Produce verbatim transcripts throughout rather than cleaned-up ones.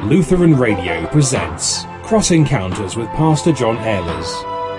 Lutheran Radio presents Cross Encounters with Pastor John Ehlers.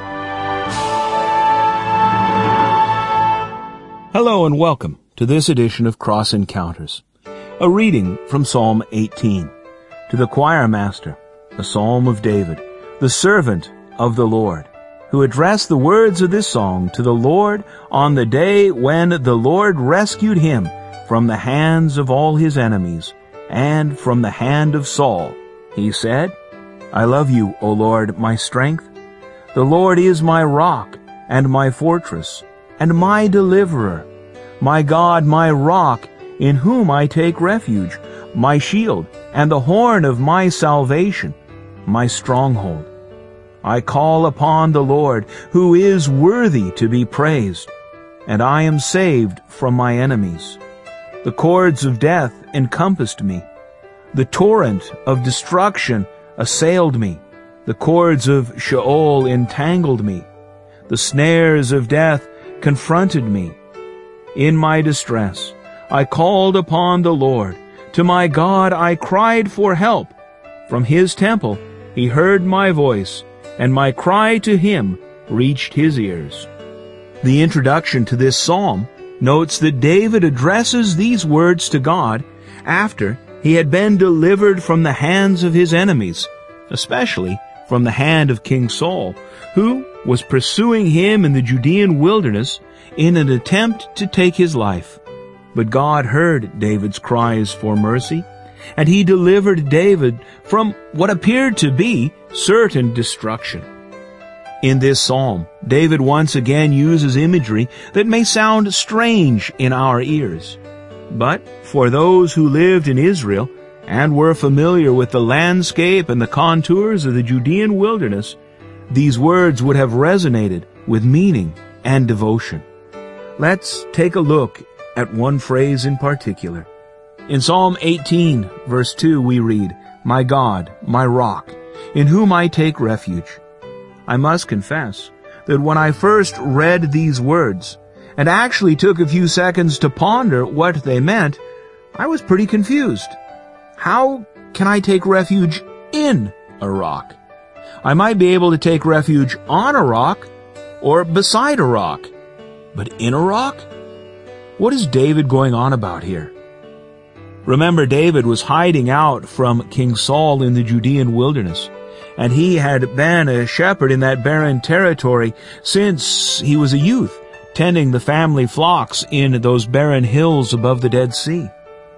Hello and welcome to this edition of Cross Encounters. A reading from Psalm eighteen. To the choir master, a psalm of David, the servant of the Lord, who addressed the words of this song to the Lord on the day when the Lord rescued him from the hands of all his enemies and from the hand of Saul. He said, I love you, O Lord, my strength. The Lord is my rock and my fortress and my deliverer, my God, my rock, in whom I take refuge, my shield and the horn of my salvation, my stronghold. I call upon the Lord, who is worthy to be praised, and I am saved from my enemies. The cords of death encompassed me. The torrent of destruction assailed me. The cords of Sheol entangled me. The snares of death confronted me. In my distress, I called upon the Lord. To my God I cried for help. From his temple he heard my voice, and my cry to him reached his ears. The introduction to this psalm notes that David addresses these words to God after he had been delivered from the hands of his enemies, especially from the hand of King Saul, who was pursuing him in the Judean wilderness in an attempt to take his life. But God heard David's cries for mercy, and he delivered David from what appeared to be certain destruction. In this psalm, David once again uses imagery that may sound strange in our ears. But for those who lived in Israel and were familiar with the landscape and the contours of the Judean wilderness, these words would have resonated with meaning and devotion. Let's take a look at one phrase in particular. In Psalm eighteen, verse two, we read, My God, my rock, in whom I take refuge. I must confess that when I first read these words, and actually took a few seconds to ponder what they meant, I was pretty confused. How can I take refuge in a rock? I might be able to take refuge on a rock or beside a rock, but in a rock? What is David going on about here? Remember, David was hiding out from King Saul in the Judean wilderness, and he had been a shepherd in that barren territory since he was a youth, tending the family flocks in those barren hills above the Dead Sea.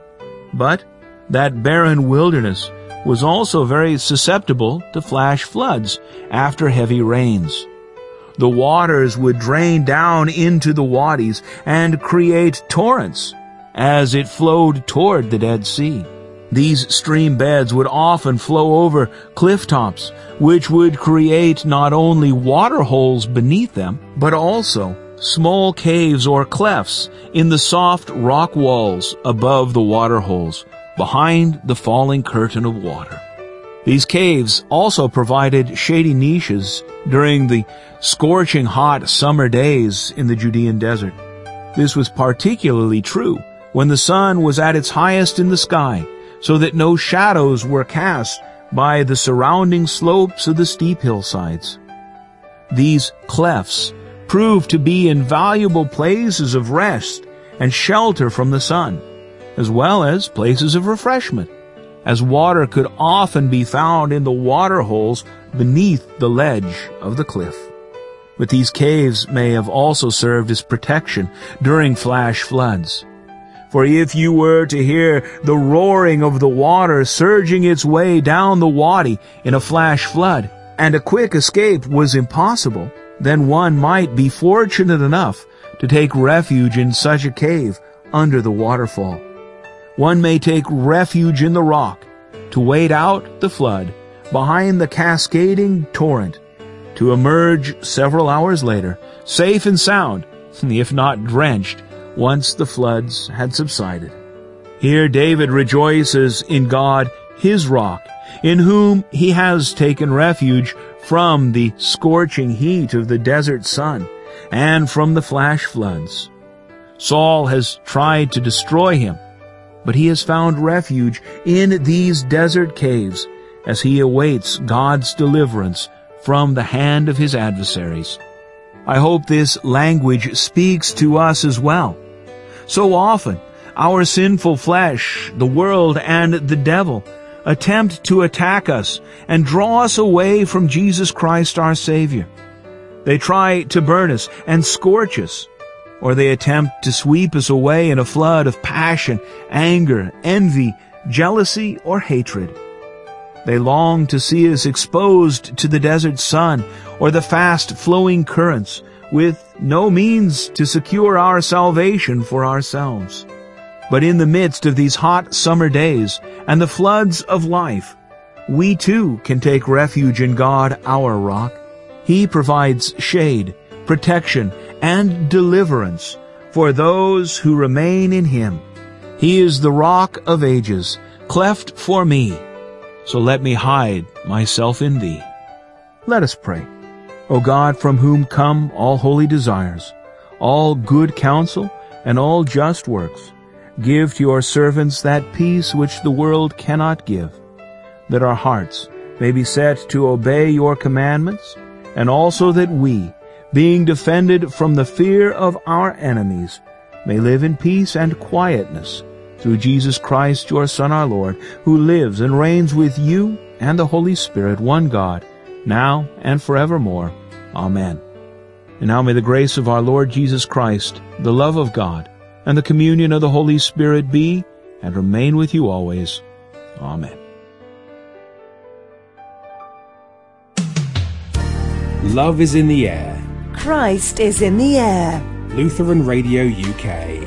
But that barren wilderness was also very susceptible to flash floods after heavy rains. The waters would drain down into the wadis and create torrents as it flowed toward the Dead Sea. These stream beds would often flow over cliff tops, which would create not only water holes beneath them, but also small caves or clefts in the soft rock walls above the water holes, behind the falling curtain of water. These caves also provided shady niches during the scorching hot summer days in the Judean desert. This was particularly true when the sun was at its highest in the sky, so that no shadows were cast by the surrounding slopes of the steep hillsides. These clefts proved to be invaluable places of rest and shelter from the sun, as well as places of refreshment, as water could often be found in the water holes beneath the ledge of the cliff. But these caves may have also served as protection during flash floods. For if you were to hear the roaring of the water surging its way down the wadi in a flash flood, and a quick escape was impossible, then one might be fortunate enough to take refuge in such a cave under the waterfall. One may take refuge in the rock to wait out the flood behind the cascading torrent, to emerge several hours later, safe and sound, if not drenched, once the floods had subsided. Here David rejoices in God, his rock, in whom he has taken refuge from the scorching heat of the desert sun and from the flash floods. Saul has tried to destroy him, but he has found refuge in these desert caves as he awaits God's deliverance from the hand of his adversaries. I hope this language speaks to us as well. So often, our sinful flesh, the world, and the devil attempt to attack us and draw us away from Jesus Christ our Savior. They try to burn us and scorch us, or they attempt to sweep us away in a flood of passion, anger, envy, jealousy, or hatred. They long to see us exposed to the desert sun or the fast-flowing currents, with no means to secure our salvation for ourselves. But in the midst of these hot summer days and the floods of life, we too can take refuge in God, our rock. He provides shade, protection, and deliverance for those who remain in him. He is the rock of ages, cleft for me. So let me hide myself in thee. Let us pray. O God, from whom come all holy desires, all good counsel, and all just works, give to your servants that peace which the world cannot give, that our hearts may be set to obey your commandments, and also that we, being defended from the fear of our enemies, may live in peace and quietness, through Jesus Christ, your Son, our Lord, who lives and reigns with you and the Holy Spirit, one God, now and forevermore. Amen. And now may the grace of our Lord Jesus Christ, the love of God, and the communion of the Holy Spirit be and remain with you always. Amen. Love is in the air. Christ is in the air. Lutheran Radio U K.